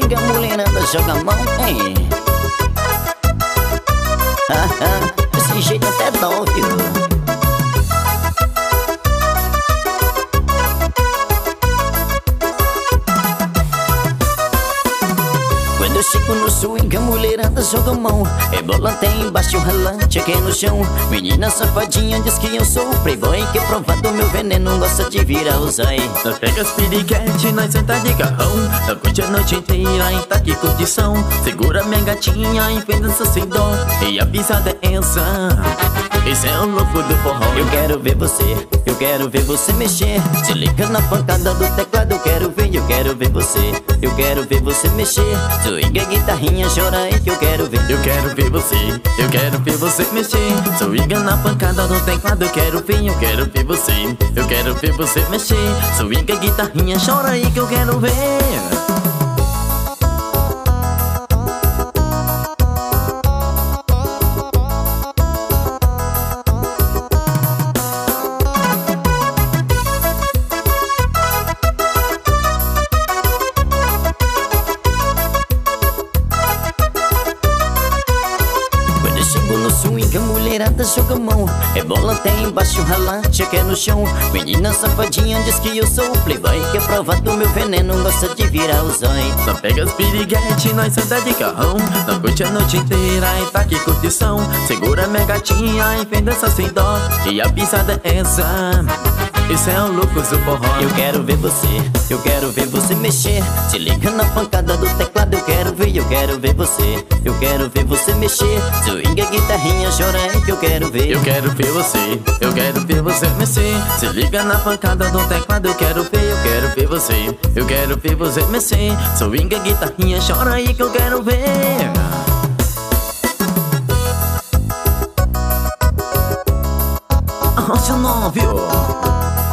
que a mulherada joga a mão, hein? Desse jeito até dói, viu? Quando eu chego no swing, a mulherada joga a mão. Rebola até embaixo, relante aqui no chão. Menina safadinha diz que eu sou o playboy, que prova do meu veneno gosta de virar o zói. Nós pega as piriguete, nós senta de carrão. Nós curte a noite inteira e tá que curtição. Segura minha gatinha e vem dança sem dó. E a pisada é essa, esse é o louco do forró. Eu quero ver você mexer. Se liga na pancada do teclado, eu quero ver você. Eu quero ver você mexer. Swing a guitarrinha, chora aí que eu quero ver. Eu quero ver você mexer. Swing na pancada do teclado, eu quero ver você. Eu quero ver você mexer. Swing a guitarrinha, chora aí que eu quero ver. Swing, a mulherada joga a mão. Rebola até embaixo, relante aqui no chão. Menina safadinha diz que eu sou o playboy, que prova do meu veneno gosta de virar o zói. Nós pega as piriguete, nós senta de carrão. Nós curte a noite inteira e tá que curtição. Segura minha gatinha e vem dança sem dó. E a pisada é essa, esse é o louco do forró. Eu quero ver você mexer. Se liga na pancada do teclado, eu quero ver você. Eu quero ver você mexer. Swing a guitarrinha, chora aí que eu quero ver. Eu quero ver você mexer. Se liga na pancada do teclado, eu quero ver você. Eu quero ver você mexer. Swing a guitarrinha, chora aí que eu quero ver. Rocha 9.